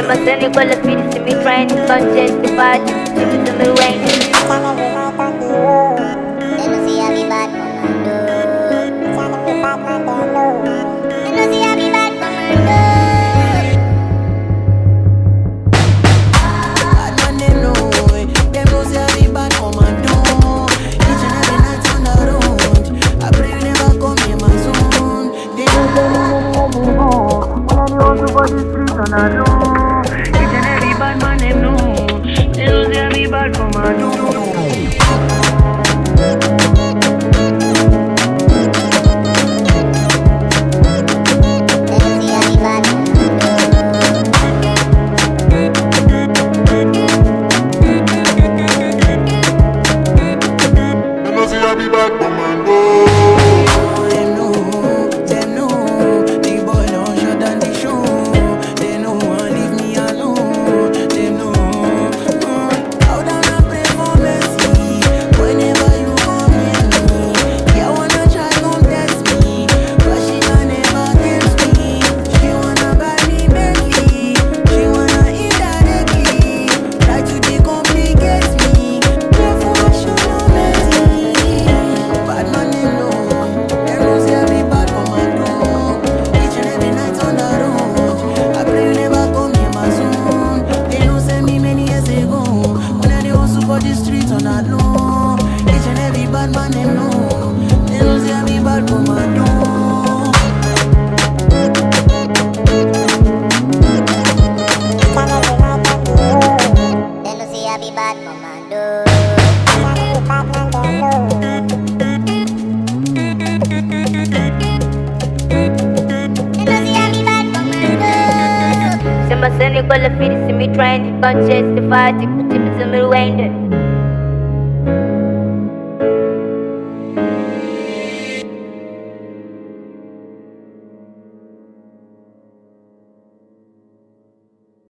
Sembra quella fine se mi prendi con gesti facili, se mi rendi. On a know, each and every bad man them know. They don't say me bad for my Sembra quella fine se mi prendi con gesti facili, se mi rendi.